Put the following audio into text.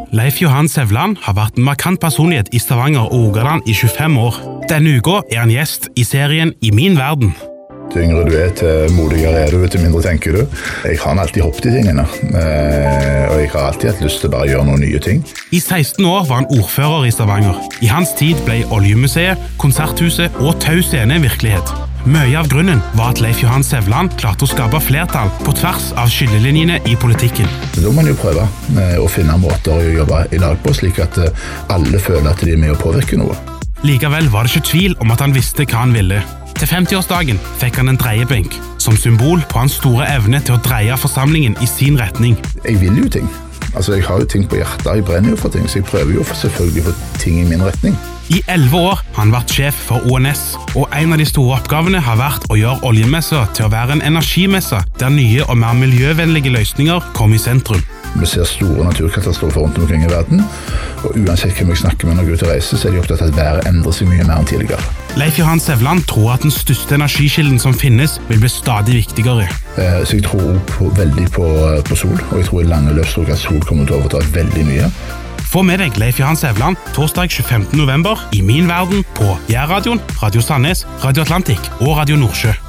Leif Johan Sevland har vært en markant personlighet i Stavanger og Rogaland i 25 år. Denne uka han gjest i serien I min verden. Til yngre du til modigere du, til mindre tenker du. Jeg har alltid hoppet I tingene, og jeg har alltid hatt lyst til å bare gjøre noen nye ting. I 16 år var han ordfører I Stavanger. I hans tid ble Oljemuseet, Konserthuset og Tau Scene virkelighet. Mye av grunnen var at Leif Johan Sevland klarte å skape flertall på tvers av skillelinjene I politikken. Da må man jo prøve å finne måter å jobbe I lag på, slik at alle føler at de med å påvirke noe. Likevel var det ikke tvil om at han visste hva han ville. Til 50-årsdagen fikk han en dreiebenk, som symbol på hans store evne til å dreie forsamlingen I sin retning. Jeg vil jo ting. Jeg har jo ting på hjertet, jeg brenner jo for ting, så jeg prøver jo selvfølgelig for ting I min retning. I 11 år har han vært sjef for ONS, og en av de store oppgavene har vært å gjøre oljemessa til å være en energimesse, der nye og mer miljøvennlige løsninger kom I sentrum. Vi ser store naturkatastrofer rundt omkring I verden, og uansett hvem jeg snakker med når jeg går ut og reiser, så de opptatt av at været endrer seg mye mer enn tidligere. Leif Johan Sevland tror at den største energikilden som finnes vil bli stadig viktigere. Så jeg tror veldig på sol, og jeg tror I lange løpsstrøk at sol kommer til å overta veldig mye. Få med deg Leif Johan Sevland torsdag 25. november I min verden på Jærradioen, Radio Sandnes, Radio Atlantik og Radio Nordsjø.